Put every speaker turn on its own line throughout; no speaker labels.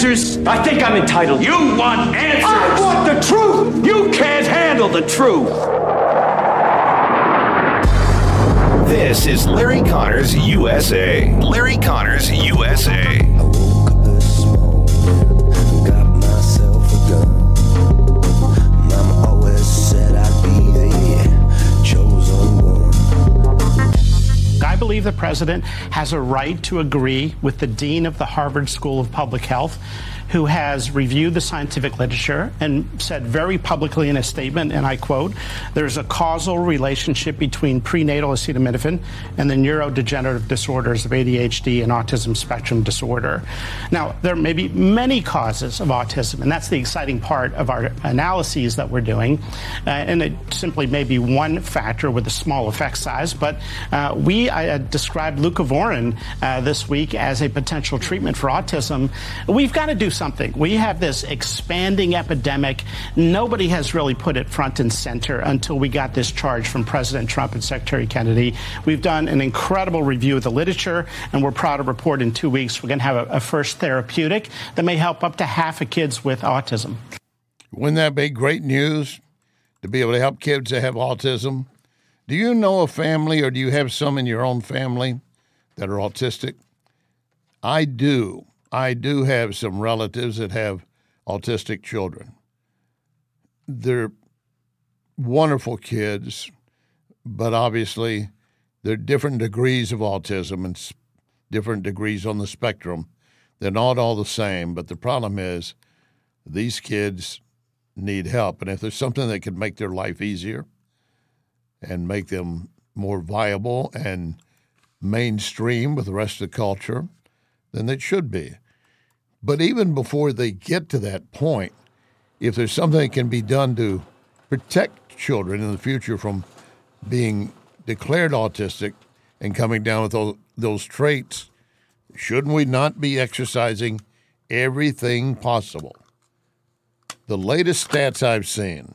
answers? I think I'm entitled.
You want answers?
I want the truth! You can't handle the truth!
This is Larry Connors USA. Larry Connors USA.
I woke up this morning, got myself a gun. Mama always said I'd be the chosen one.
I believe the president has a right to agree with the dean of the Harvard School of Public Health, who has reviewed the scientific literature and said very publicly in a statement, and I quote, "There's a causal relationship between prenatal acetaminophen and the neurodegenerative disorders of ADHD and autism spectrum disorder." Now, there may be many causes of autism, and that's the exciting part of our analyses that we're doing, and it simply may be one factor with a small effect size, but we described leucovorin this week as a potential treatment for autism. We've got to do something. We have this expanding epidemic. Nobody has really put it front and center until we got this charge from President Trump and Secretary Kennedy. We've done an incredible review of the literature, and we're proud to report in 2 weeks we're going to have a first therapeutic that may help up to half of kids with autism.
Wouldn't that be great news to be able to help kids that have autism? Do you know a family, or do you have some in your own family that are autistic? I do. I do have some relatives that have autistic children. They're wonderful kids, but obviously they're different degrees of autism and different degrees on the spectrum. They're not all the same, but the problem is these kids need help. And if there's something that could make their life easier and make them more viable and mainstream with the rest of the culture, then it should be. But even before they get to that point, if there's something that can be done to protect children in the future from being declared autistic and coming down with those traits, shouldn't we not be exercising everything possible? The latest stats I've seen,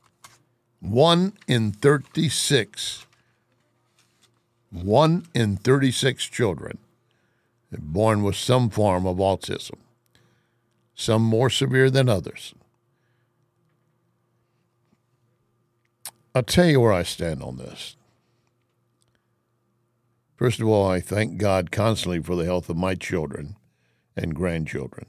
1 in 36 children are born with some form of autism, some more severe than others. I'll tell you where I stand on this. First of all, I thank God constantly for the health of my children and grandchildren.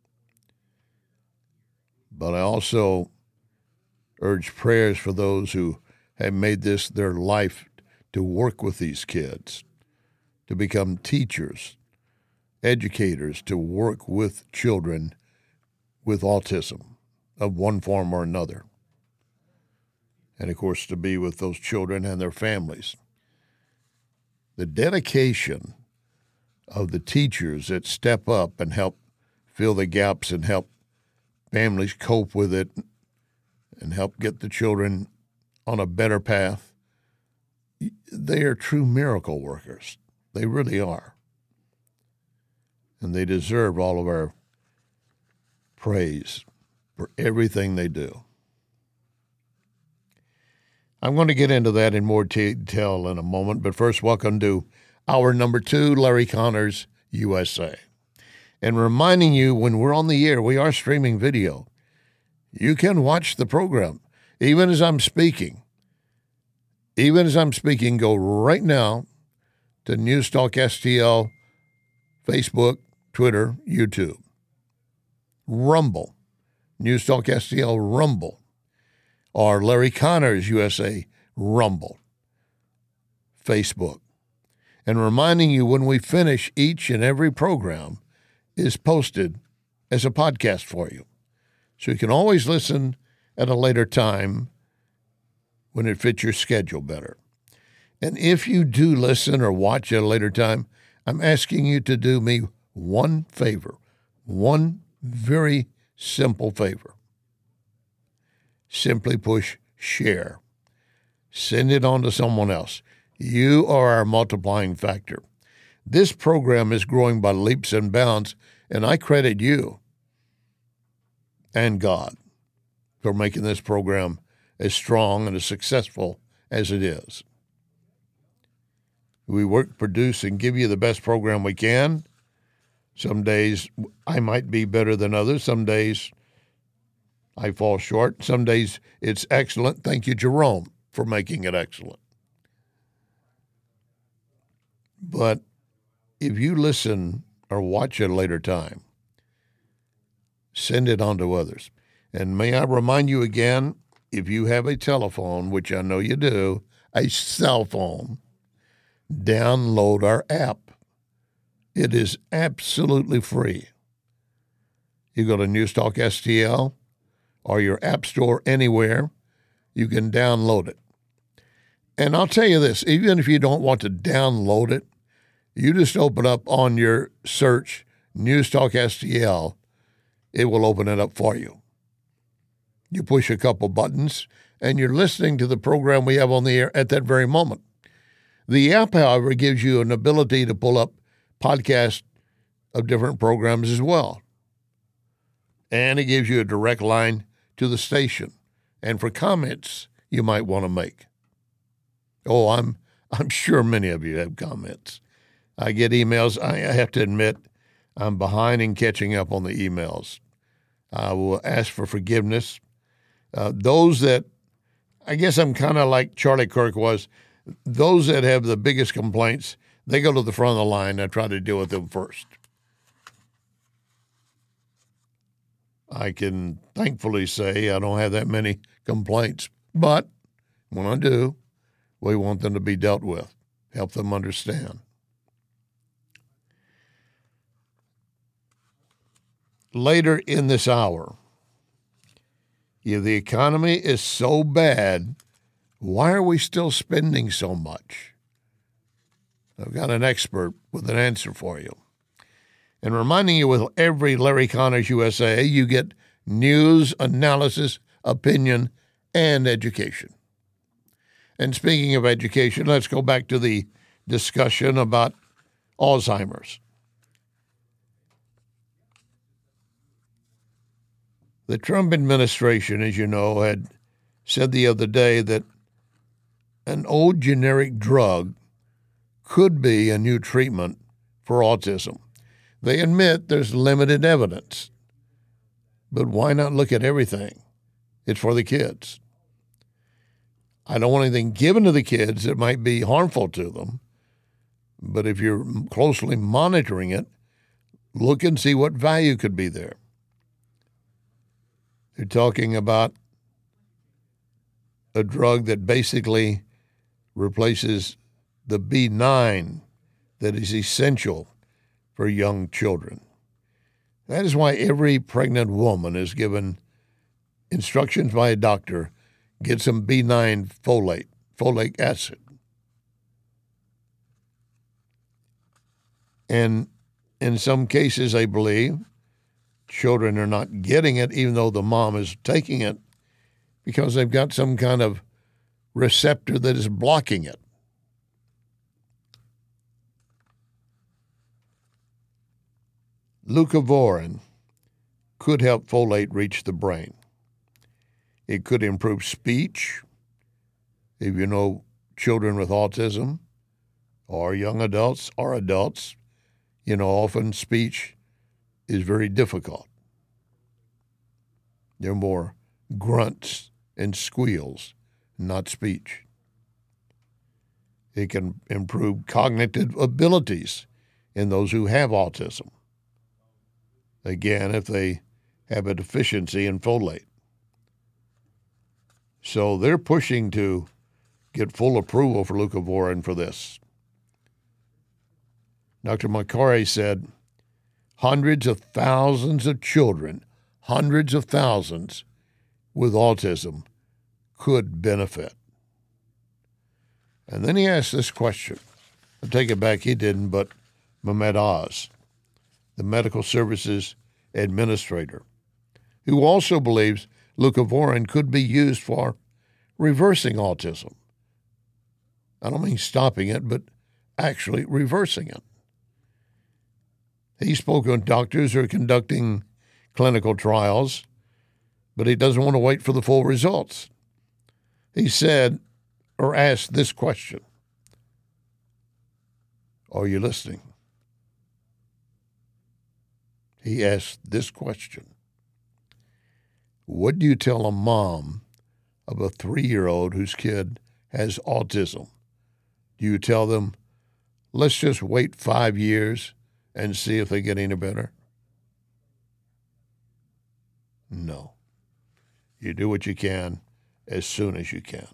But I also urge prayers for those who have made this their life to work with these kids, to become teachers, educators, to work with children with autism of one form or another. And, of course, to be with those children and their families. The dedication of the teachers that step up and help fill the gaps and help families cope with it and help get the children on a better path, they are true miracle workers. They really are. And they deserve all of our praise for everything they do. I'm going to get into that in more detail in a moment, but first, welcome to hour number 2, Larry Connors, USA. And reminding you, when we're on the air, we are streaming video. You can watch the program, even as I'm speaking. Even as I'm speaking, go right now to Newstalk STL, Facebook, Twitter, YouTube. Rumble, Newstalk STL Rumble, or Larry Connors USA Rumble, Facebook. And reminding you, when we finish, each and every program is posted as a podcast for you. So you can always listen at a later time when it fits your schedule better. And if you do listen or watch at a later time, I'm asking you to do me one favor, one very simple favor. Simply push share. Send it on to someone else. You are our multiplying factor. This program is growing by leaps and bounds, and I credit you and God for making this program as strong and as successful as it is. We work, produce, and give you the best program we can, Some days I might be better than others. Some days I fall short. Some days it's excellent. Thank you, Jerome, for making it excellent. But if you listen or watch at a later time, send it on to others. And may I remind you again, if you have a telephone, which I know you do, a cell phone, download our app. It is absolutely free. You go to Newstalk STL or your app store anywhere, you can download it. And I'll tell you this, even if you don't want to download it, you just open up on your search Newstalk STL, it will open it up for you. You push a couple buttons, and you're listening to the program we have on the air at that very moment. The app, however, gives you an ability to pull up podcasts of different programs as well. And it gives you a direct line to the station and for comments you might want to make. Oh, I'm sure many of you have comments. I get emails. I have to admit, I'm behind in catching up on the emails. I will ask for forgiveness. Those that, I guess I'm kind of like Charlie Kirk was, those that have the biggest complaints, they go to the front of the line. I try to deal with them first. I can thankfully say I don't have that many complaints, but when I do, we want them to be dealt with, help them understand. Later in this hour, if the economy is so bad, why are we still spending so much? I've got an expert with an answer for you. And reminding you, with every Larry Connors USA, you get news, analysis, opinion, and education. And speaking of education, let's go back to the discussion about Alzheimer's. The Trump administration, as you know, had said the other day that an old generic drug could be a new treatment for autism. They admit there's limited evidence, but why not look at everything? It's for the kids. I don't want anything given to the kids that might be harmful to them, but if you're closely monitoring it, look and see what value could be there. They're talking about a drug that basically replaces the B9 that is essential for young children. That is why every pregnant woman is given instructions by a doctor, get some B9 folate acid. And in some cases, I believe, children are not getting it, even though the mom is taking it, because they've got some kind of receptor that is blocking it. Leucovorin could help folate reach the brain. It could improve speech. If you know children with autism or young adults or adults, you know, often speech is very difficult. They're more grunts and squeals, not speech. It can improve cognitive abilities in those who have autism. Again, if they have a deficiency in folate. So they're pushing to get full approval for leucovorin for this. Dr. Makary said hundreds of thousands of children, hundreds of thousands with autism could benefit. And then he asked this question. I take it back, he didn't, but Mehmet Oz, the Medical Services Administrator, who also believes leucovorin could be used for reversing autism. I don't mean stopping it, but actually reversing it. He spoke on doctors who are conducting clinical trials, but he doesn't want to wait for the full results. He said, or asked this question. Are you listening? He asked this question. What do you tell a mom of a 3-year-old whose kid has autism? Do you tell them, let's just wait 5 years and see if they get any better? No. You do what you can as soon as you can.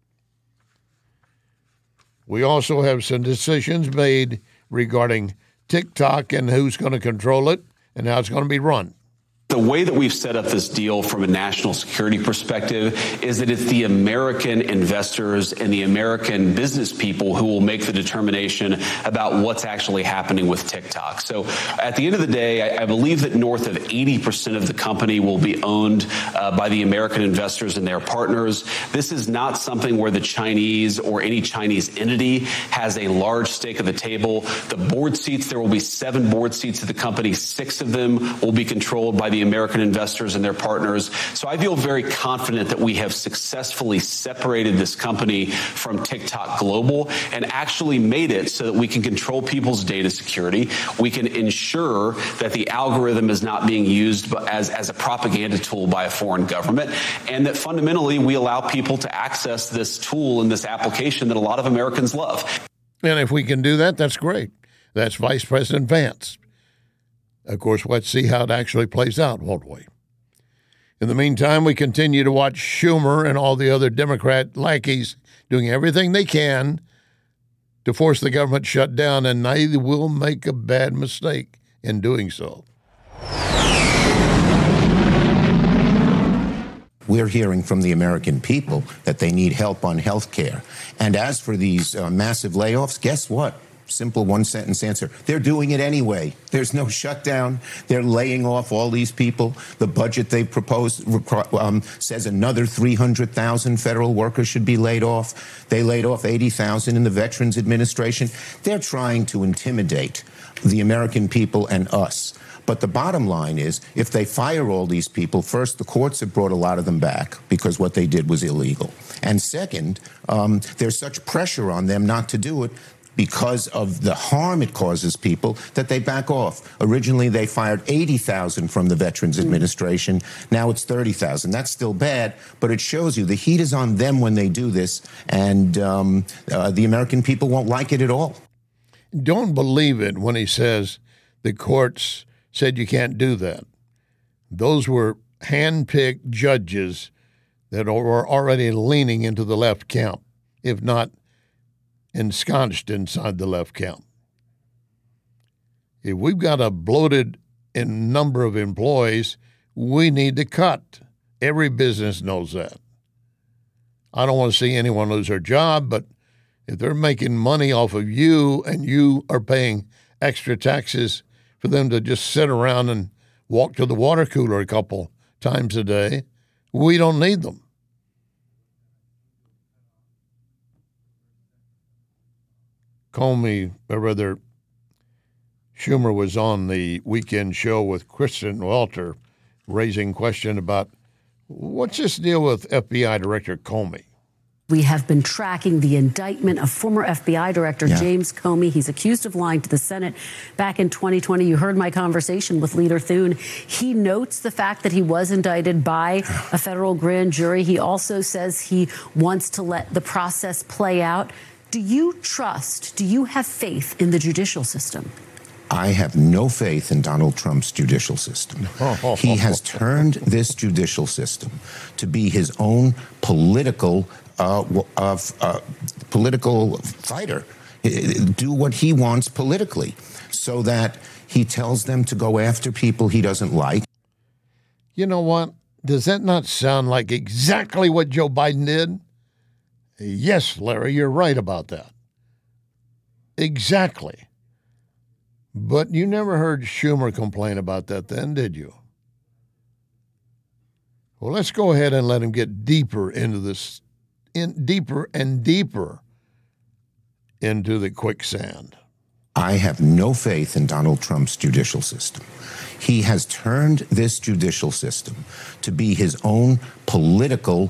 We also have some decisions made regarding TikTok and who's going to control it and how it's going to be run.
The way that we've set up this deal from a national security perspective is that it's the American investors and the American business people who will make the determination about what's actually happening with TikTok. So at the end of the day, I believe that north of 80% of the company will be owned by the American investors and their partners. This is not something where the Chinese or any Chinese entity has a large stake at the table. The board seats, there will be 7 board seats of the company. 6 of them will be controlled by the American investors and their partners. So I feel very confident that we have successfully separated this company from TikTok Global and actually made it so that we can control people's data security. We can ensure that the algorithm is not being used as a propaganda tool by a foreign government, and that fundamentally we allow people to access this tool and this application that a lot of Americans love.
And if we can do that, that's great. That's Vice President Vance. Of course, let's see how it actually plays out, won't we? In the meantime, we continue to watch Schumer and all the other Democrat lackeys doing everything they can to force the government shut down, and they will make a bad mistake in doing so.
We're hearing from the American people that they need help on health care. And as for these massive layoffs, guess what? Simple one-sentence answer. They're doing it anyway. There's no shutdown. They're laying off all these people. The budget they've proposed says another 300,000 federal workers should be laid off. They laid off 80,000 in the Veterans Administration. They're trying to intimidate the American people and us. But the bottom line is, if they fire all these people, first, the courts have brought a lot of them back because what they did was illegal. And second, there's such pressure on them not to do it because of the harm it causes people that they back off. Originally, they fired 80,000 from the Veterans Administration. Now it's 30,000. That's still bad, but it shows you the heat is on them when they do this, and the American people won't like it at all.
Don't believe it when he says the courts said you can't do that. Those were hand-picked judges that were already leaning into the left camp, if not ensconced inside the left camp. If we've got a bloated number of employees, we need to cut. Every business knows that. I don't want to see anyone lose their job, but if they're making money off of you and you are paying extra taxes for them to just sit around and walk to the water cooler a couple times a day, we don't need them. Schumer was on the weekend show with Kristen Welter, raising question about what's this deal with FBI Director Comey?
We have been tracking the indictment of former FBI Director James Comey. He's accused of lying to the Senate back in 2020. You heard my conversation with Leader Thune. He notes the fact that he was indicted by a federal grand jury. He also says he wants to let the process play out. Do you have faith in the judicial system?
I have no faith in Donald Trump's judicial system. He has turned this judicial system to be his own political fighter. Do what he wants politically, so that he tells them to go after people he doesn't like.
You know what? Does that not sound like exactly what Joe Biden did? Yes, Larry, you're right about that. Exactly. But you never heard Schumer complain about that then, did you? Well, let's go ahead and let him get deeper into this, deeper and deeper into the quicksand.
I have no faith in Donald Trump's judicial system. He has turned this judicial system to be his own political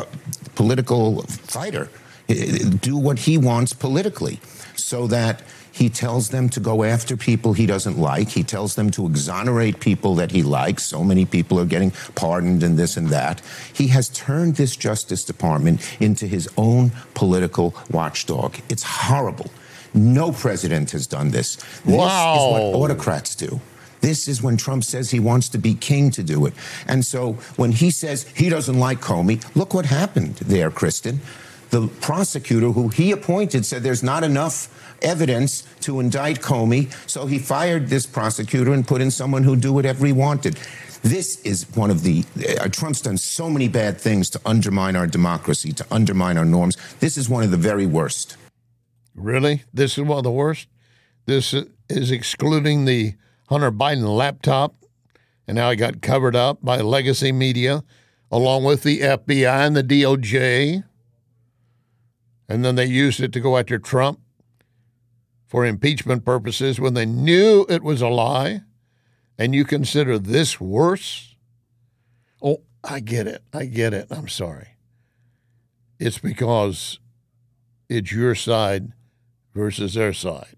fighter. Do what he wants politically, so that He tells them to go after people he doesn't like. He tells them to exonerate people that he likes. So many people are getting pardoned and this and that. He has turned this Justice Department into his own political watchdog. It's horrible. No president has done this. This is what autocrats do. This is when Trump says he wants to be king to do it. And so when he says he doesn't like Comey, look what happened there, Kristen. The prosecutor who he appointed said there's not enough evidence to indict Comey, so he fired this prosecutor and put in someone who'd do whatever he wanted. This is one of the... Trump's done so many bad things to undermine our democracy, to undermine our norms. This is one of the very worst.
Really? This is one of the worst? This is excluding the Hunter Biden laptop, and now he got covered up by legacy media, along with the FBI and the DOJ. And then they used it to go after Trump for impeachment purposes when they knew it was a lie. And you consider this worse? Oh, I get it. I'm sorry. It's because it's your side versus their side.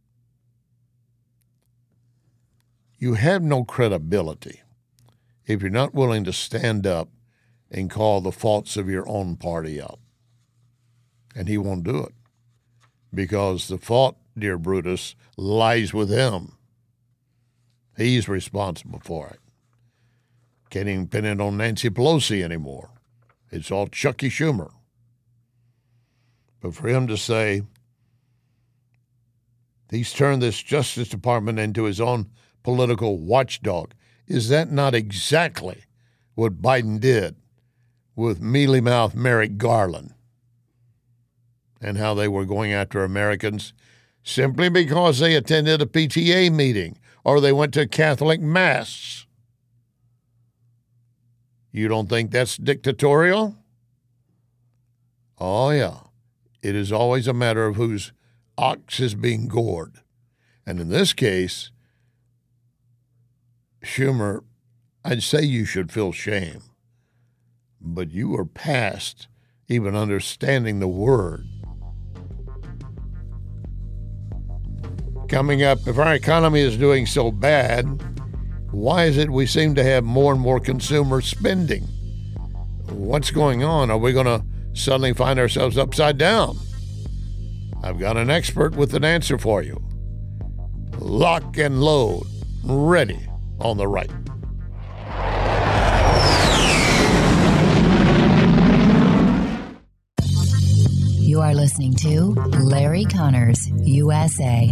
You have no credibility if you're not willing to stand up and call the faults of your own party out. And he won't do it because the fault, dear Brutus, lies with him. He's responsible for it. Can't even pin it on Nancy Pelosi anymore. It's all Chucky Schumer. But for him to say he's turned this Justice Department into his own political watchdog, is that not exactly what Biden did with mealy-mouthed Merrick Garland and how they were going after Americans simply because they attended a PTA meeting or they went to Catholic Mass? You don't think that's dictatorial? Oh, yeah. It is always a matter of whose ox is being gored. And in this case, Schumer, I'd say you should feel shame, but you are past even understanding the word. Coming up, if our economy is doing so bad, why is it we seem to have more and more consumer spending? What's going on? Are we going to suddenly find ourselves upside down? I've got an expert with an answer for you. Lock and load, ready on the right.
You are listening to Larry Connors, USA.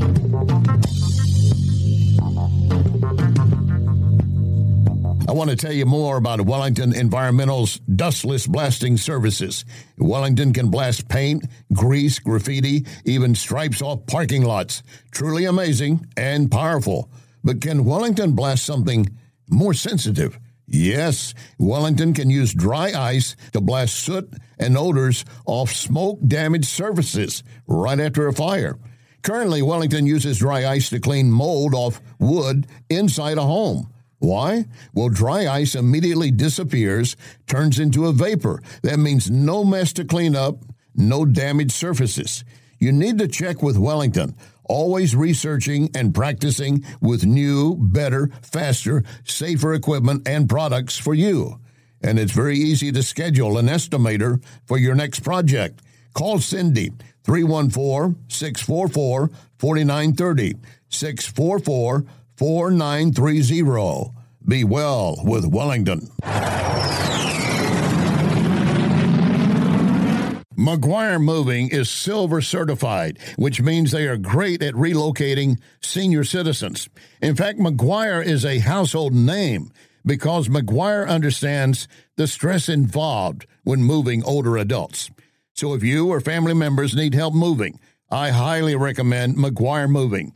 I want to tell you more about Wellington Environmental's dustless blasting services. Wellington can blast paint, grease, graffiti, even stripes off parking lots. Truly amazing and powerful. But can Wellington blast something more sensitive? Yes, Wellington can use dry ice to blast soot and odors off smoke-damaged surfaces right after a fire. Currently, Wellington uses dry ice to clean mold off wood inside a home. Why? Well, dry ice immediately disappears, turns into a vapor. That means no mess to clean up, no damaged surfaces. You need to check with Wellington, always researching and practicing with new, better, faster, safer equipment and products for you. And it's very easy to schedule an estimator for your next project. Call Cindy, 314-644-4930, 644-4930. Be well with Wellington. McGuire Moving is Silver certified, which means they are great at relocating senior citizens. In fact, McGuire is a household name because McGuire understands the stress involved when moving older adults. So if you or family members need help moving, I highly recommend McGuire Moving.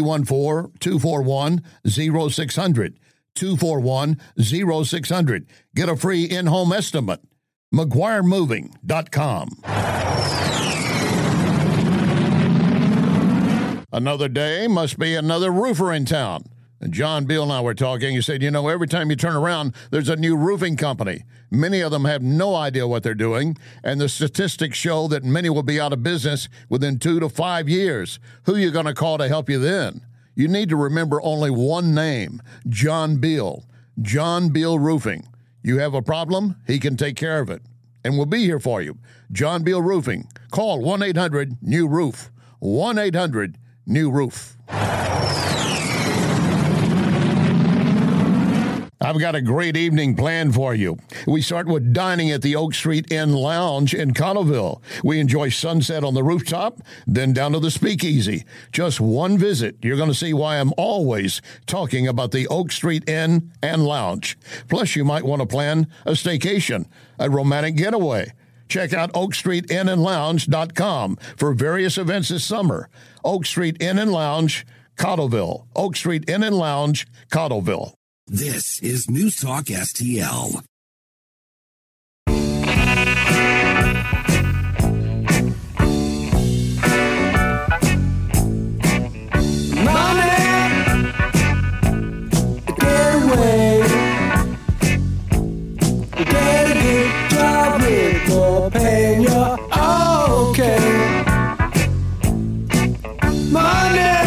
314-241-0600. 241-0600. Get a free in-home estimate. McGuireMoving.com. Another day must be another roofer in town. John Beal and I were talking. He said, every time you turn around, there's a new roofing company. Many of them have no idea what they're doing, and the statistics show that many will be out of business within 2 to 5 years. Who are you going to call to help you then? You need to remember only one name, John Beal. John Beal Roofing. You have a problem, he can take care of it. And we'll be here for you. John Beal Roofing. Call 1-800-NEW-ROOF. 1-800-NEW-ROOF. I've got a great evening planned for you. We start with dining at the Oak Street Inn Lounge in Cottleville. We enjoy sunset on the rooftop, then down to the Speakeasy. Just one visit, you're going to see why I'm always talking about the Oak Street Inn and Lounge. Plus, you might want to plan a staycation, a romantic getaway. Check out OakStreetInnandLounge.com for various events this summer. Oak Street Inn and Lounge, Cottleville. Oak Street Inn and Lounge, Cottleville.
This is News Talk STL.
Money, get away. Get a good job with more pay, you're okay. Money.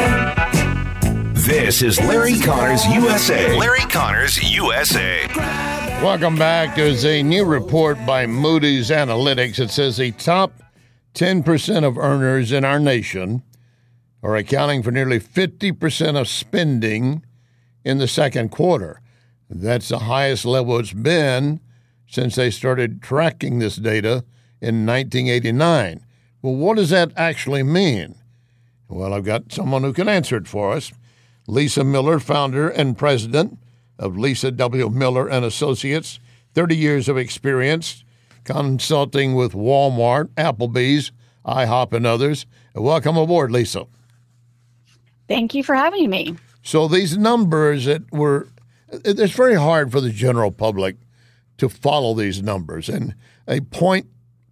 This is Larry Connors USA. Larry Connors USA.
Welcome back. There's a new report by Moody's Analytics. It says the top 10% of earners in our nation are accounting for nearly 50% of spending in the second quarter. That's the highest level it's been since they started tracking this data in 1989. Well, what does that actually mean? Well, I've got someone who can answer it for us. Lisa Miller, founder and president of Lisa W. Miller and Associates, 30 years of experience consulting with Walmart, Applebee's, IHOP, and others. Welcome aboard, Lisa.
Thank you for having me.
So these numbers it's very hard for the general public to follow these numbers. And a 0.2%,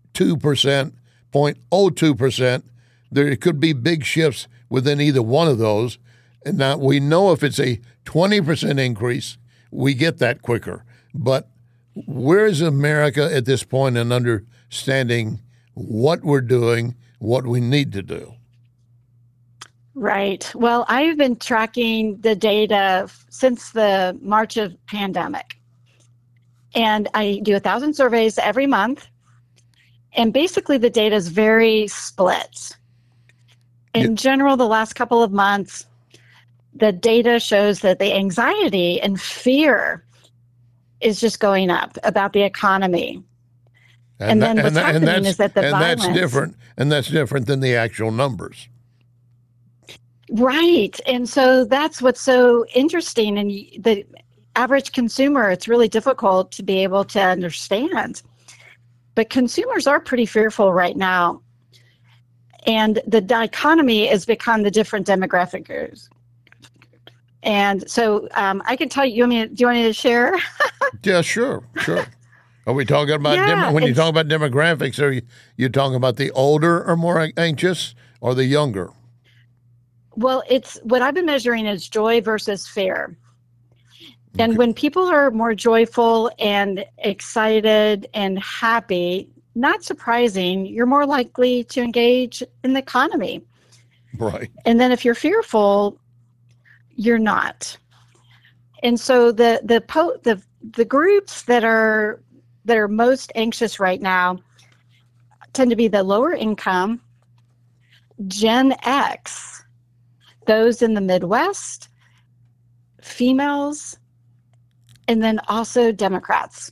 0.02%, there could be big shifts within either one of those. And now we know if it's a 20% increase, we get that quicker. But where is America at this point in understanding what we're doing, what we need to do?
Right. Well, I've been tracking the data since the March of pandemic. And I do 1,000 surveys every month. And basically the data is very split. In general, the last couple of months, the data shows that the anxiety and fear is just going up about the economy. And then what's happening is that the violence...
That's different than the actual numbers.
Right. And so that's what's so interesting. And the average consumer, it's really difficult to be able to understand. But consumers are pretty fearful right now. And the economy has become the different demographic groups. And so I can tell you, do you want me to share?
Yeah, sure. Are we talking about, when you talk about demographics, are you talking about the older or more anxious or the younger?
Well, it's what I've been measuring is joy versus fear. And when people are more joyful and excited and happy, not surprising, you're more likely to engage in the economy.
Right.
And then if you're fearful, you're not. And so the groups that are most anxious right now tend to be the lower income, Gen X, those in the Midwest, females, and then also Democrats.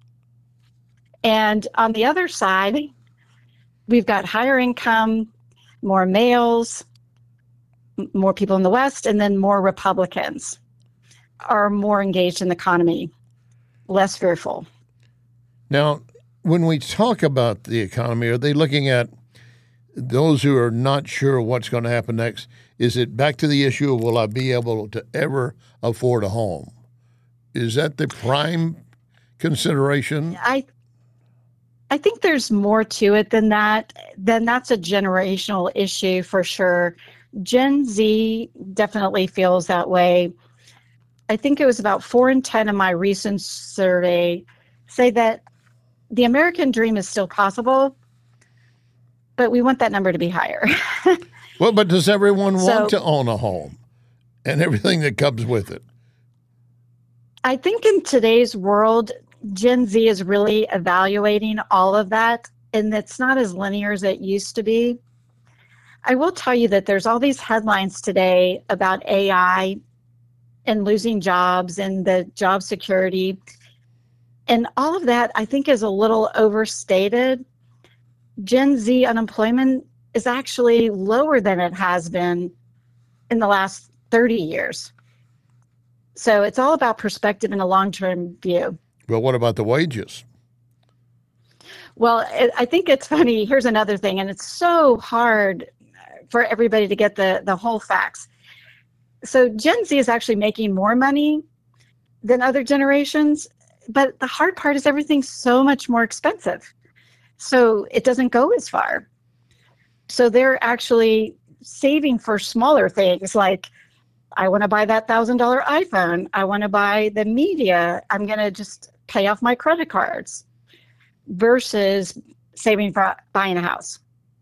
And on the other side, we've got higher income, more males, more people in the West, and then more Republicans are more engaged in the economy, less fearful.
Now, when we talk about the economy, are they looking at those who are not sure what's going to happen next? Is it back to the issue of will I be able to ever afford a home? Is that the prime consideration?
I think there's more to it than that. Then that's a generational issue for sure. Gen Z definitely feels that way. I think it was about 4 in 10 of my recent survey say that the American dream is still possible, but we want that number to be higher.
Well, but does everyone want to own a home and everything that comes with it?
I think in today's world, Gen Z is really evaluating all of that, and it's not as linear as it used to be. I will tell you that there's all these headlines today about AI and losing jobs and the job security. And all of that, I think, is a little overstated. Gen Z unemployment is actually lower than it has been in the last 30 years. So it's all about perspective and a long-term view.
Well, what about the wages?
Well, I think it's funny. Here's another thing, and it's so hard for everybody to get the whole facts. So Gen Z is actually making more money than other generations, but the hard part is everything's so much more expensive. So it doesn't go as far. So they're actually saving for smaller things like, I want to buy that $1,000 iPhone. I want to buy the media. I'm going to just pay off my credit cards versus saving for buying a house.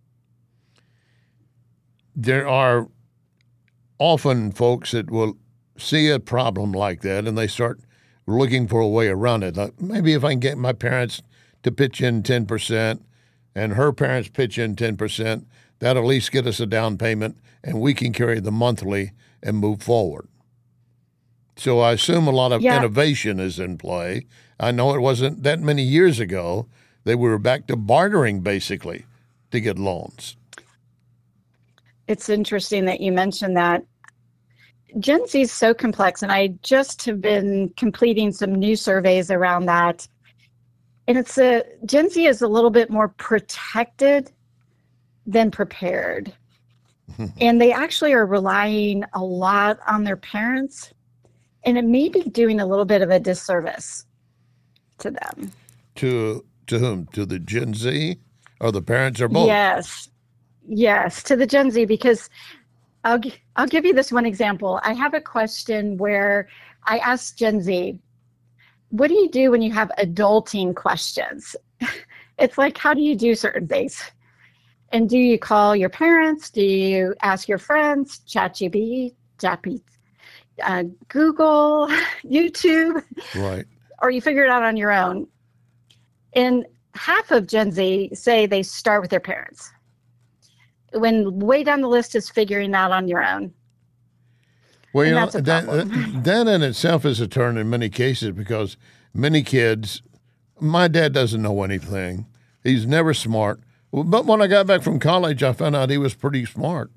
There are often folks that will see a problem like that and they start looking for a way around it. Like, maybe if I can get my parents to pitch in 10% and her parents pitch in 10%, that'll at least get us a down payment and we can carry the monthly and move forward. So I assume a lot of innovation is in play. I know it wasn't that many years ago that we were back to bartering basically to get loans.
It's interesting that you mentioned that. Gen Z is so complex, and I just have been completing some new surveys around that. And Gen Z is a little bit more protected than prepared. And they actually are relying a lot on their parents, and it may be doing a little bit of a disservice to them.
To whom? To the Gen Z or the parents or both?
Yes, to the Gen Z, because I'll give you this one example. I have a question where I asked Gen Z, what do you do when you have adulting questions? It's like, how do you do certain things? And do you call your parents? Do you ask your friends? ChatGPT, Google, YouTube?
Right.
Or you figure it out on your own? And half of Gen Z say they start with their parents, when way down the list is figuring out on your own.
Well, you know, that in itself is a turn in many cases because many kids, my dad doesn't know anything. He's never smart. But when I got back from college, I found out he was pretty smart.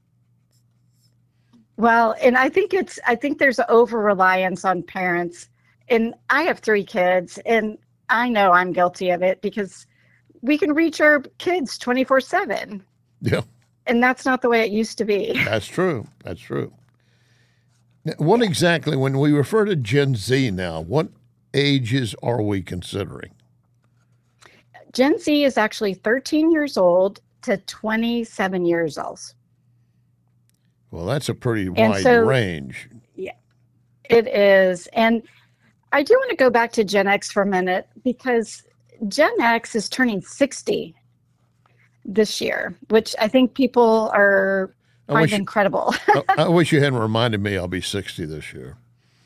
Well, and I think there's over-reliance on parents. And I have 3 kids, and I know I'm guilty of it because we can reach our kids 24/7.
Yeah.
And that's not the way it used to be.
That's true. That's true. Now, what exactly, when we refer to Gen Z now, what ages are we considering?
Gen Z is actually 13 years old to 27 years old.
Well, that's a pretty wide range.
Yeah, it is. And I do want to go back to Gen X for a minute because Gen X is turning 60 this year, which I think people are find incredible.
I wish you hadn't reminded me I'll be 60 this year.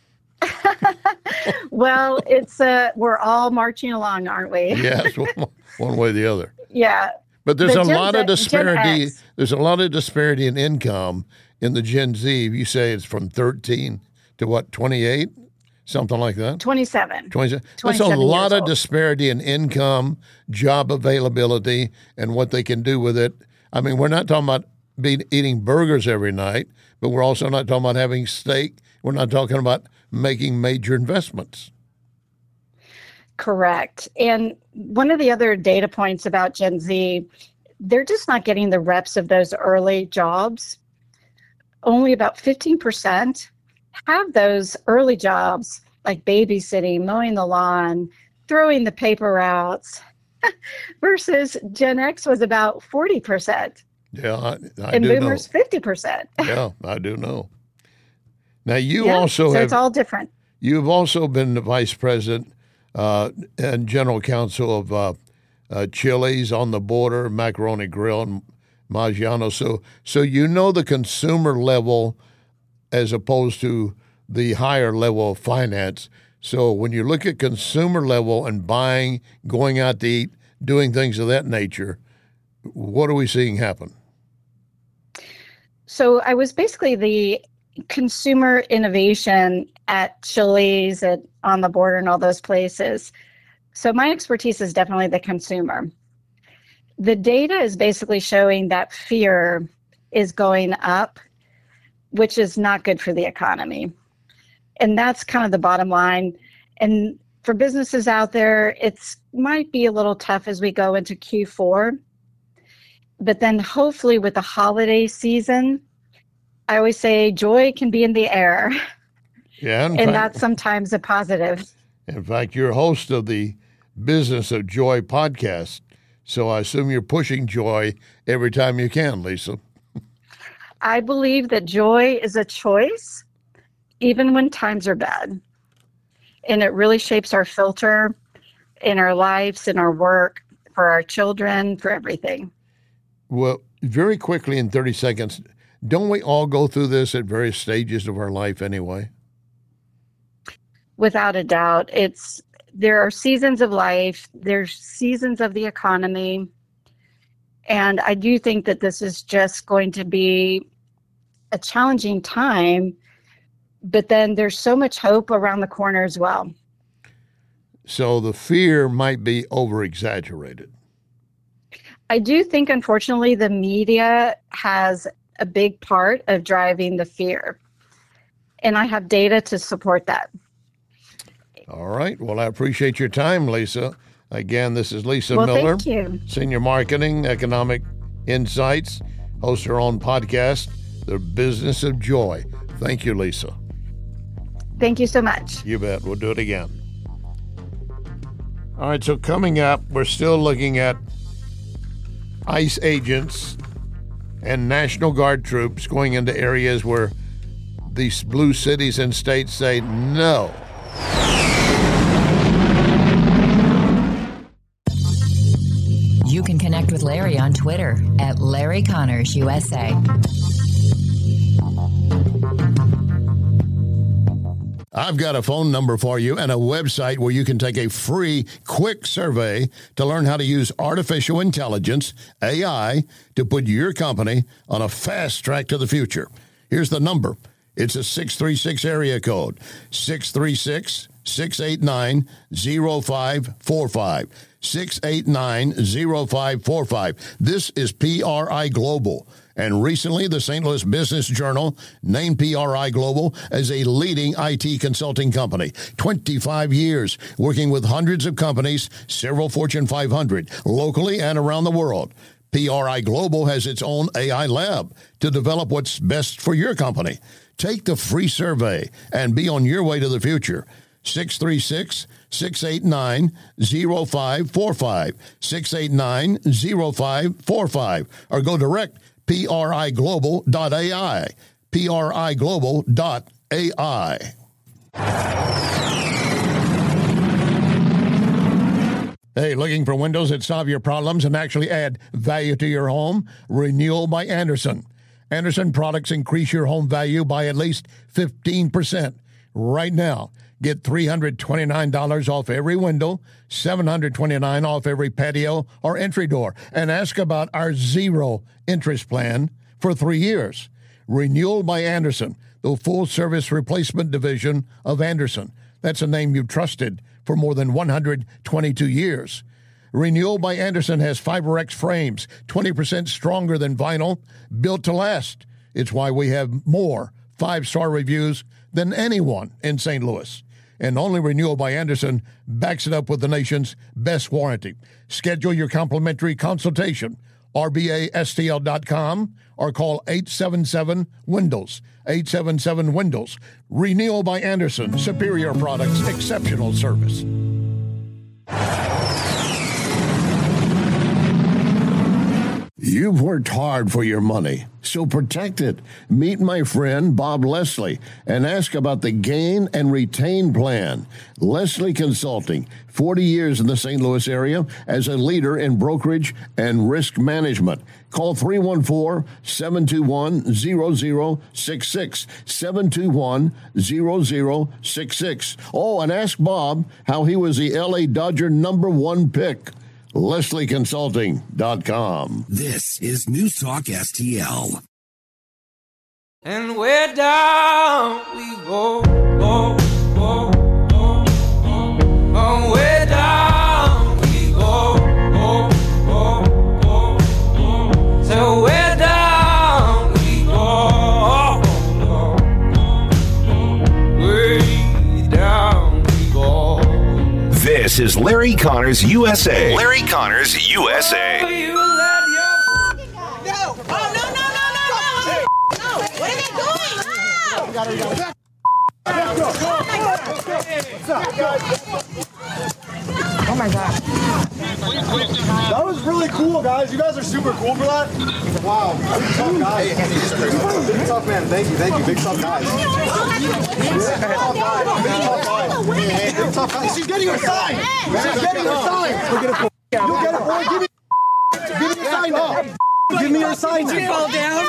Well, we're all marching along, aren't we?
Yes, one way or the other.
Yeah.
But there's a lot of disparity. There's a lot of disparity in income in the Gen Z. You say it's from 13 to what, 28? Something like that?
27.
27. There's a lot of disparity in income, job availability, and what they can do with it. I mean, we're not talking about eating burgers every night, but we're also not talking about having steak. We're not talking about making major investments.
Correct. And one of the other data points about Gen Z, they're just not getting the reps of those early jobs. Only about 15% have those early jobs like babysitting, mowing the lawn, throwing the paper routes, versus Gen X was about 40%.
Yeah, I
and
do
boomers, 50%.
Yeah, I do know. Now, you
Yeah,
also
so
have...
it's all different.
You've also been the vice president and general counsel of Chili's on the Border, Macaroni Grill, and Maggiano. So you know the consumer level as opposed to the higher level of finance. So when you look at consumer level and buying, going out to eat, doing things of that nature, what are we seeing happen?
So I was basically the consumer innovation at Chili's, at On the Border, and all those places. So my expertise is definitely the consumer. The data is basically showing that fear is going up, which is not good for the economy. And that's kind of the bottom line. And for businesses out there, it's might be a little tough as we go into Q4. But then hopefully with the holiday season, I always say joy can be in the air.
Yeah,
and that's sometimes a positive.
In fact, you're host of the Business of Joy podcast. So I assume you're pushing joy every time you can, Lisa.
I believe that joy is a choice, even when times are bad. And it really shapes our filter in our lives, in our work, for our children, for everything.
Well, very quickly in 30 seconds, don't we all go through this at various stages of our life anyway?
Without a doubt. There are seasons of life, there's seasons of the economy, and I do think that this is just going to be a challenging time, but then there's so much hope around the corner as well.
So the fear might be over-exaggerated.
I do think, unfortunately, the media has a big part of driving the fear, and I have data to support that.
All right. Well, I appreciate your time, Lisa. Again, this is Lisa
Well,
Miller,
thank you.
Senior Marketing, Economic Insights, hosts her own podcast, The Business of Joy. Thank you, Lisa.
Thank you so much.
You bet. We'll do it again. All right. So coming up, we're still looking at ICE agents and National Guard troops going into areas where these blue cities and states say no.
You can connect with Larry on Twitter at Larry Connors USA.
I've got a phone number for you and a website where you can take a free, quick survey to learn how to use artificial intelligence, AI, to put your company on a fast track to the future. Here's the number. It's a 636 area code, 636-689-0545, 689-0545. This is PRI Global. And recently, the St. Louis Business Journal named PRI Global as a leading IT consulting company. 25 years working with hundreds of companies, several Fortune 500, locally and around the world. PRI Global has its own AI lab to develop what's best for your company. Take the free survey and be on your way to the future. 636-689-0545, 689-0545, or go direct PRIGlobal.ai, PRIGlobal.ai. Hey, looking for windows that solve your problems and actually add value to your home? Renewal by Andersen. Andersen products increase your home value by at least 15%. Right now, get $329 off every window, $729 off every patio or entry door, and ask about our zero interest plan for 3 years. Renewal by Andersen, the full-service replacement division of Andersen. That's a name you've trusted for more than 122 years. Renewal by Andersen has FiberX frames, 20% stronger than vinyl, built to last. It's why we have more 5-star reviews than anyone in St. Louis. And only Renewal by Andersen backs it up with the nation's best warranty. Schedule your complimentary consultation, rbastl.com, or call 877-WINDOWS, 877-WINDOWS. Renewal by Andersen, superior products, exceptional service.
You've worked hard for your money, so protect it. Meet my friend Bob Leslie and ask about the Gain and Retain plan. Leslie Consulting, 40 years in the St. Louis area as a leader in brokerage and risk management. Call 314-721-0066, 721-0066. Oh, and ask Bob how he was the LA Dodger #1 pick. LeslieConsulting.com.
This is News Talk STL.
And where down we go, go, go, go, go. Oh, where down we go, go, go, go, go. So where down we go, go, go, go. Way down we go.
This is Larry Connors USA. Larry Connors USA.
You let your
No! Oh, no! What are they doing?
Oh my God. That was really cool, guys. You guys are super cool for that. Wow. Big tough guys. Big tough man. Thank you. Big tough guys. Big tough guys. She's getting her sign. She's getting her sign. You'll get it, boy. Give me your sign now. Give me your sign. Fall down.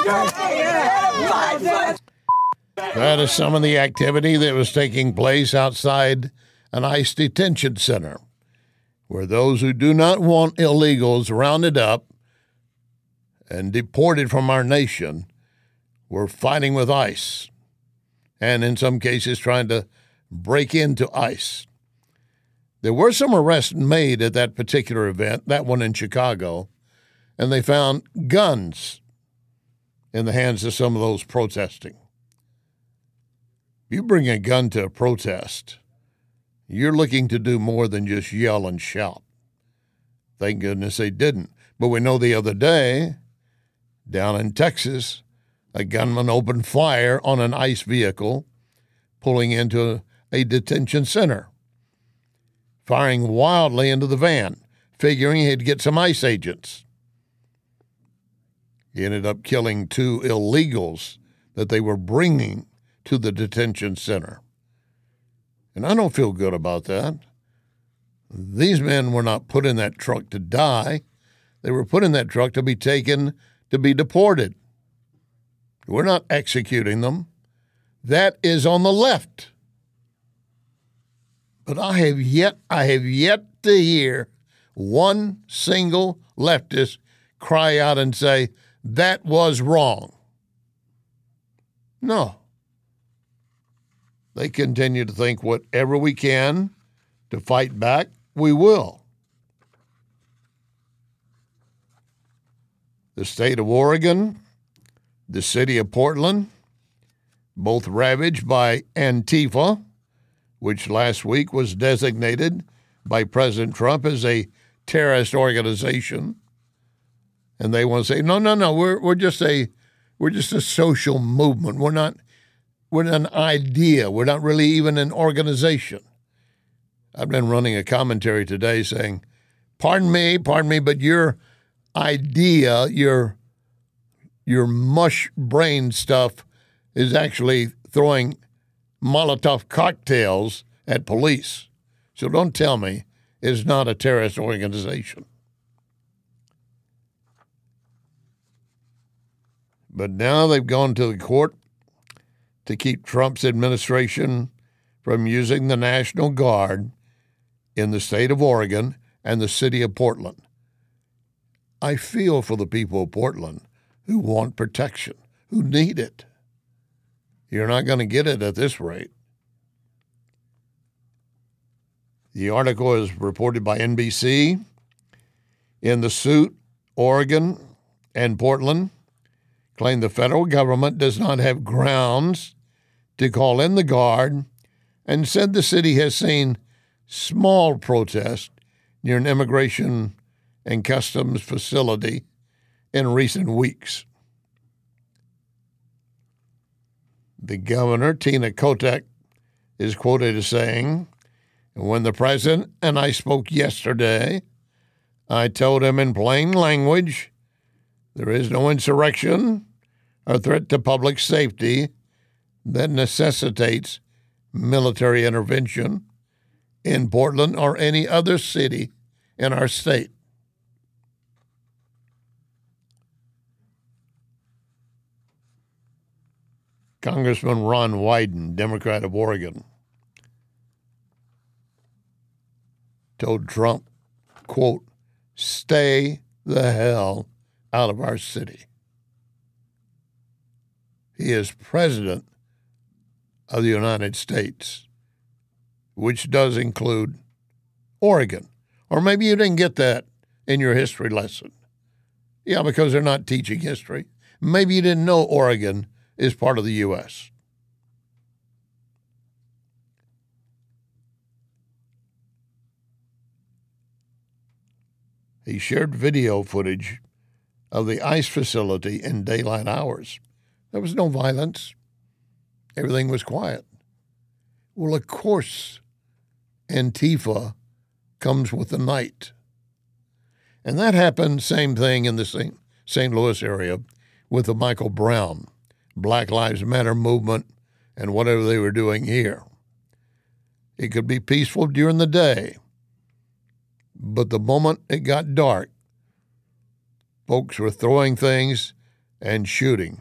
That is some of the activity that was taking place outside an ICE detention center, where those who do not want illegals rounded up and deported from our nation were fighting with ICE, and in some cases trying to break into ICE. There were some arrests made at that particular event, that one in Chicago, and they found guns in the hands of some of those protesting. You bring a gun to a protest, you're looking to do more than just yell and shout. Thank goodness they didn't. But we know the other day, down in Texas, a gunman opened fire on an ICE vehicle pulling into a detention center, firing wildly into the van, figuring he'd get some ICE agents. He ended up killing 2 illegals that they were bringing to the detention center. And I don't feel good about that. These men were not put in that truck to die. They were put in that truck to be taken to be deported. We're not executing them. That is on the left. But I have yet to hear one single leftist cry out and say, that was wrong. No. They continue to think whatever we can to fight back, we will. The state of Oregon, the city of Portland, both ravaged by Antifa, which last week was designated by President Trump as a terrorist organization. And they want to say, no, we're just a social movement. We're an idea. We're not really even an organization. I've been running a commentary today saying, pardon me, but your idea, your mush brain stuff is actually throwing Molotov cocktails at police. So don't tell me it's not a terrorist organization. But now they've gone to the court to keep Trump's administration from using the National Guard in the state of Oregon and the city of Portland. I feel for the people of Portland who want protection, who need it. You're not going to get it at this rate. The article is reported by NBC. In the suit, Oregon and Portland claim the federal government does not have grounds to call in the Guard and said the city has seen small protests near an immigration and customs facility in recent weeks. The governor, Tina Kotek, is quoted as saying, when the president and I spoke yesterday, I told him in plain language There is no insurrection or threat to public safety that necessitates military intervention in Portland or any other city in our state. Congressman Ron Wyden, Democrat of Oregon, told Trump, quote, "Stay the hell out of our city." He is president of the United States, which does include Oregon. Or maybe you didn't get that in your history lesson. Yeah, because they're not teaching history. Maybe you didn't know Oregon is part of the U.S. He shared video footage of the ICE facility in daylight hours. There was no violence. Everything was quiet. Well, of course, Antifa comes with the night. And that happened, same thing in the St. Louis area with the Michael Brown Black Lives Matter movement and whatever they were doing here. It could be peaceful during the day, but the moment it got dark, folks were throwing things and shooting.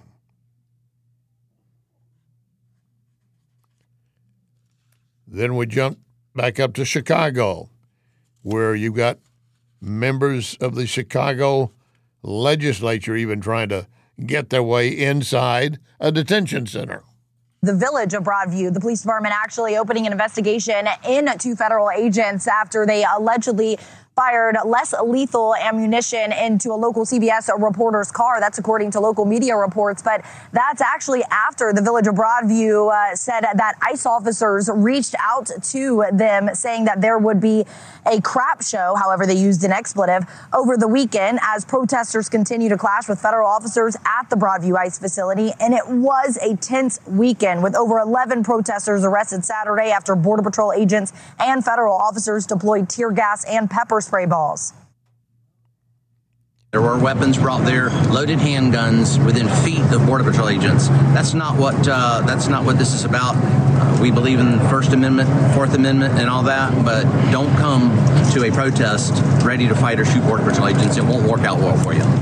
Then we jump back up to Chicago, where you got members of the Chicago legislature even trying to get their way inside a detention center.
The village of Broadview, the police department actually opening an investigation into federal agents after they allegedly fired less lethal ammunition into a local CBS reporter's car. That's according to local media reports. But that's actually after the village of Broadview said that ICE officers reached out to them saying that there would be a crap show, however they used an expletive, over the weekend as protesters continue to clash with federal officers at the Broadview ICE facility. And it was a tense weekend with over 11 protesters arrested Saturday after Border Patrol agents and federal officers deployed tear gas and pepper spray balls.
There were weapons brought there, loaded handguns within feet of Border Patrol agents. That's not what this is about. We believe in the First Amendment, Fourth Amendment, and all that, but don't come to a protest ready to fight or shoot Border Patrol agents. It won't work out well for you.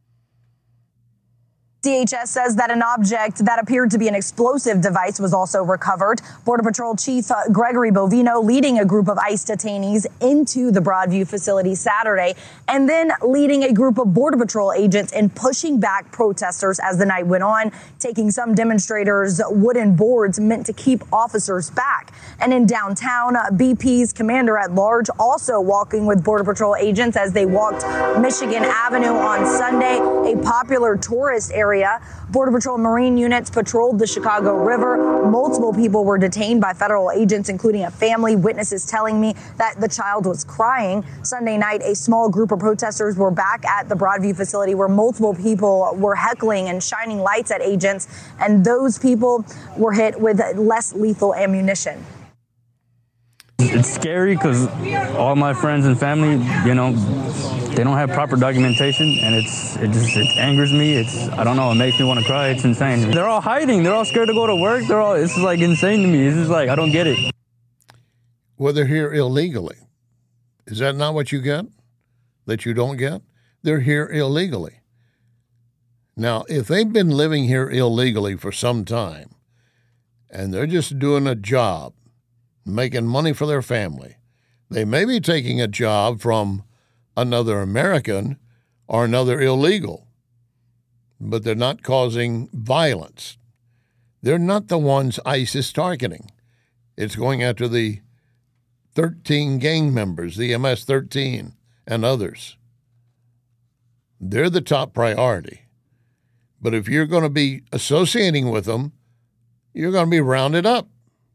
DHS says that an object that appeared to be an explosive device was also recovered. Border Patrol Chief Gregory Bovino leading a group of ICE detainees into the Broadview facility Saturday, and then leading a group of Border Patrol agents in pushing back protesters as the night went on, taking some demonstrators' wooden boards meant to keep officers back. And in downtown, BP's commander-at-large also walking with Border Patrol agents as they walked Michigan Avenue on Sunday, a popular tourist area. Border Patrol Marine units patrolled the Chicago River. Multiple people were detained by federal agents, including a family. Witnesses telling me that the child was crying. Sunday night, a small group of protesters were back at the Broadview facility where multiple people were heckling and shining lights at agents, and those people were hit with less lethal ammunition.
It's scary because all my friends and family, they don't have proper documentation, and it angers me. I don't know, it makes me want to cry. It's insane. They're all hiding. They're all scared to go to work. It's like insane to me. It's just like, I don't get it.
Well, they're here illegally. Is that not what you get? That you don't get? They're here illegally. Now, if they've been living here illegally for some time, and they're just doing a job, making money for their family, they may be taking a job from another American or another illegal, but they're not causing violence. They're not the ones ICE is targeting. It's going after the 13 gang members, the MS-13 and others. They're the top priority. But if you're going to be associating with them, you're going to be rounded up.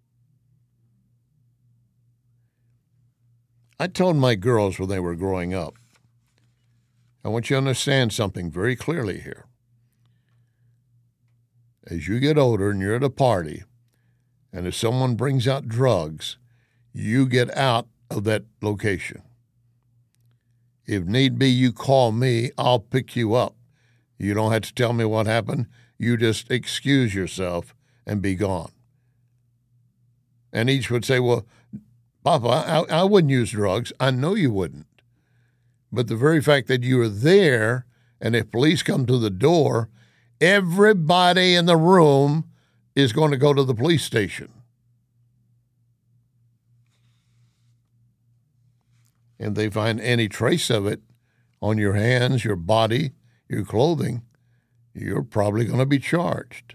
I told my girls when they were growing up, I want you to understand something very clearly here. As you get older and you're at a party, and if someone brings out drugs, you get out of that location. If need be, you call me, I'll pick you up, You don't have to tell me what happened. You just excuse yourself and be gone. And each would say, well, Papa, I wouldn't use drugs. I know you wouldn't. But the very fact that you were there, and if police come to the door, everybody in the room is going to go to the police station. And they find any trace of it on your hands, your body, your clothing, you're probably going to be charged.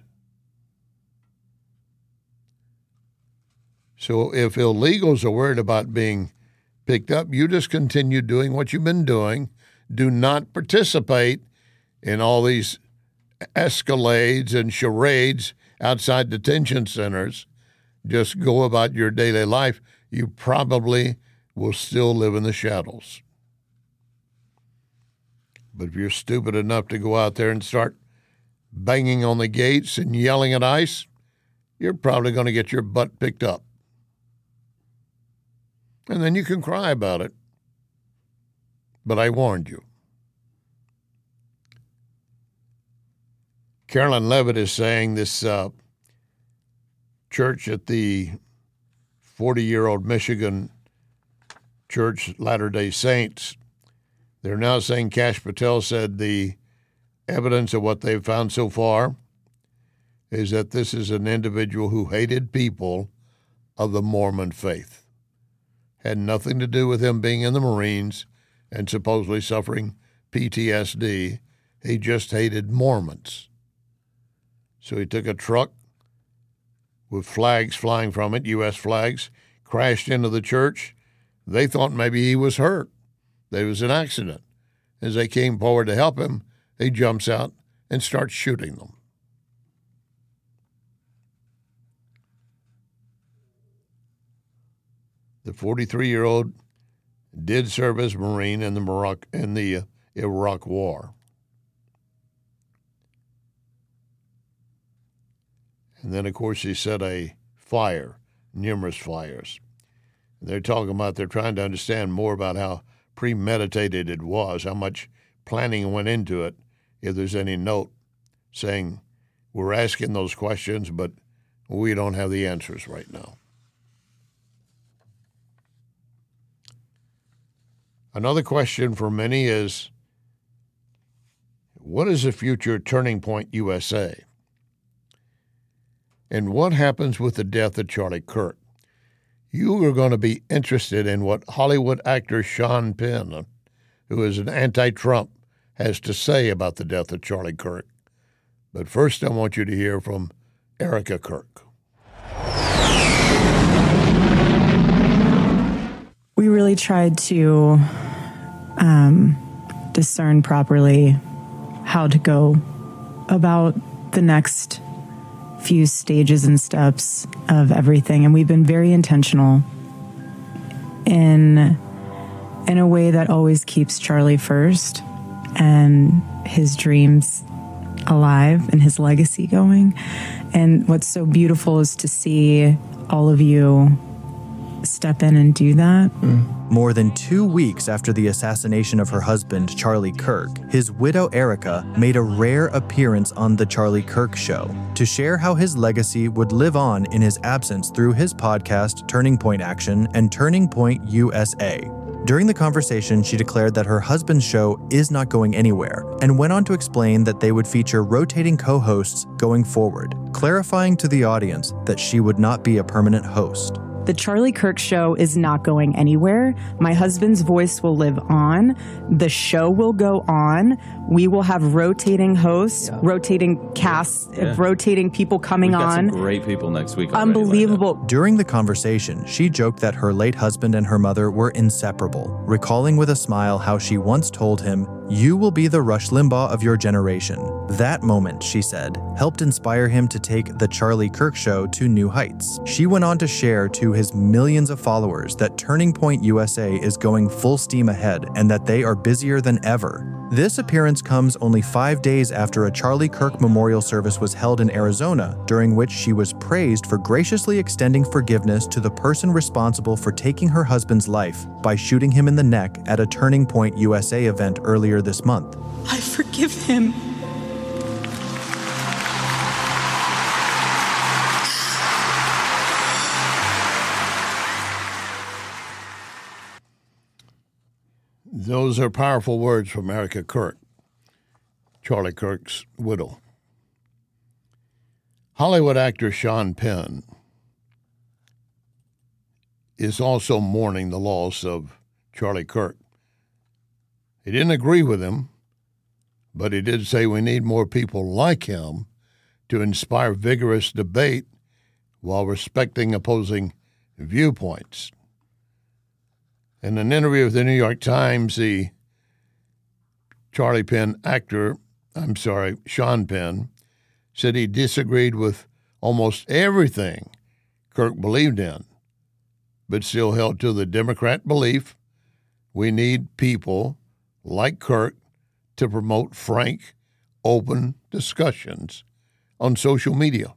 So if illegals are worried about being picked up, you just continue doing what you've been doing. Do not participate in all these escalades and charades outside detention centers. Just go about your daily life. You probably will still live in the shadows. But if you're stupid enough to go out there and start banging on the gates and yelling at ICE, you're probably going to get your butt picked up. And then you can cry about it. But I warned you. Carolyn Levitt is saying this church at the 40-year-old Michigan Church, Latter-day Saints, they're now saying Kash Patel said the evidence of what they've found so far is that this is an individual who hated people of the Mormon faith. Had nothing to do with him being in the Marines and supposedly suffering PTSD. He just hated Mormons. So he took a truck with flags flying from it, U.S. flags, crashed into the church. They thought maybe he was hurt, that it was an accident. As they came forward to help him, he jumps out and starts shooting them. The 43-year-old did serve as Marine in the Iraq War. And then, of course, he set a fire, numerous fires. They're talking about, they're trying to understand more about how premeditated it was, how much planning went into it, if there's any note saying, we're asking those questions, but we don't have the answers right now. Another question for many is, what is the future Turning Point USA? And what happens with the death of Charlie Kirk? You are going to be interested in what Hollywood actor Sean Penn, who is an anti-Trump, has to say about the death of Charlie Kirk. But first, I want you to hear from Erica Kirk.
We really tried to discern properly how to go about the next few stages and steps of everything. And we've been very intentional in a way that always keeps Charlie first and his dreams alive and his legacy going. And what's so beautiful is to see all of you step in and do that.
More than 2 weeks after the assassination of her husband, Charlie Kirk, his widow, Erica, made a rare appearance on The Charlie Kirk Show to share how his legacy would live on in his absence through his podcast, Turning Point Action and Turning Point USA. During the conversation, she declared that her husband's show is not going anywhere and went on to explain that they would feature rotating co-hosts going forward, clarifying to the audience that she would not be a permanent host.
The Charlie Kirk Show is not going anywhere. My husband's voice will live on. The show will go on. We will have rotating hosts, rotating casts, rotating people coming
We've got
on.
Some great people next week.
Unbelievable.
During the conversation, she joked that her late husband and her mother were inseparable, recalling with a smile how she once told him, "You will be the Rush Limbaugh of your generation." That moment, she said, helped inspire him to take The Charlie Kirk Show to new heights. She went on to share to his millions of followers that Turning Point USA is going full steam ahead and that they are busier than ever. This appearance comes only 5 days after a Charlie Kirk memorial service was held in Arizona, during which she was praised for graciously extending forgiveness to the person responsible for taking her husband's life by shooting him in the neck at a Turning Point USA event earlier this month.
I forgive him.
Those are powerful words from Erica Kirk, Charlie Kirk's widow. Hollywood actor Sean Penn is also mourning the loss of Charlie Kirk. He didn't agree with him, but he did say we need more people like him to inspire vigorous debate while respecting opposing viewpoints. In an interview with the New York Times, the Sean Penn, said he disagreed with almost everything Kirk believed in, but still held to the Democrat belief we need people like Kirk to promote frank, open discussions on social media.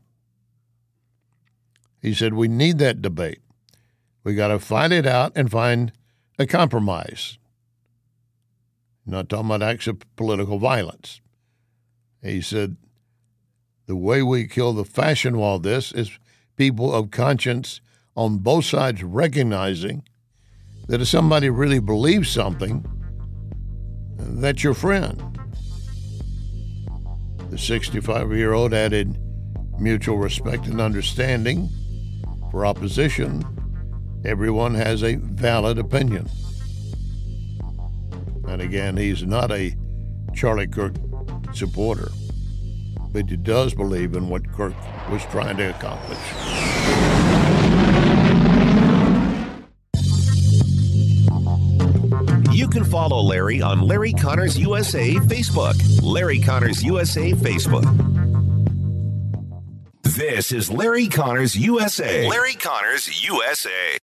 He said we need that debate. We got to fight it out and find a compromise. Not talking about acts of political violence. He said the way we kill the fashion wall this is people of conscience on both sides recognizing that if somebody really believes something, that's your friend. The 65-year-old added mutual respect and understanding. For opposition, everyone has a valid opinion. And again, he's not a Charlie Kirk supporter, but he does believe in what Kirk was trying to accomplish.
You can follow Larry on Larry Connors USA Facebook. Larry Connors USA Facebook. This is Larry Connors USA. Larry Connors USA.